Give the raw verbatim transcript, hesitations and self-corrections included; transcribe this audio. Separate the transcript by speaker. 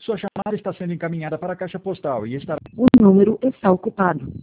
Speaker 1: Sua chamada está sendo encaminhada para a caixa postal e estará...
Speaker 2: O número está ocupado.